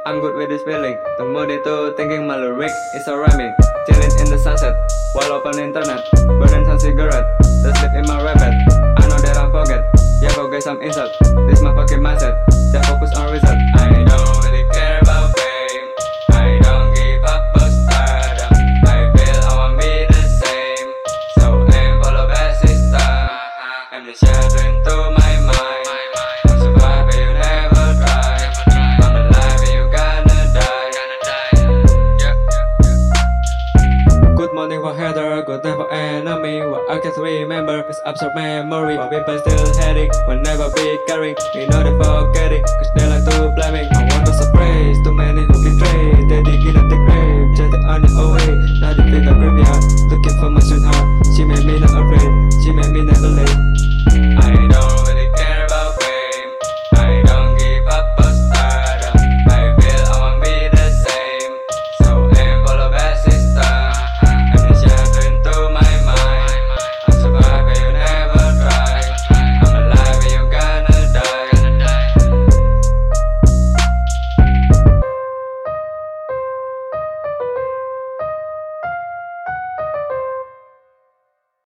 I'm good with this feeling. The mood itu thinking my lyric is a rhyming. Chilling in the sunset while open internet, burning some cigarette, the sleep in my rabbit. I know that I forget, yeah, forget some insult. This my fucking mindset, just focus on result. I don't really care about fame, I don't give up for stardom. I feel I won't be the same, so aim for the best system. I'm just shattering to my mind. I'm surviving, you never try. I'm alive, you gonna die. Yeah. Good morning for hater, good night for enemy. What I can't remember is absurd memory. But people still heading, will never be caring. We know they forgetting, cause they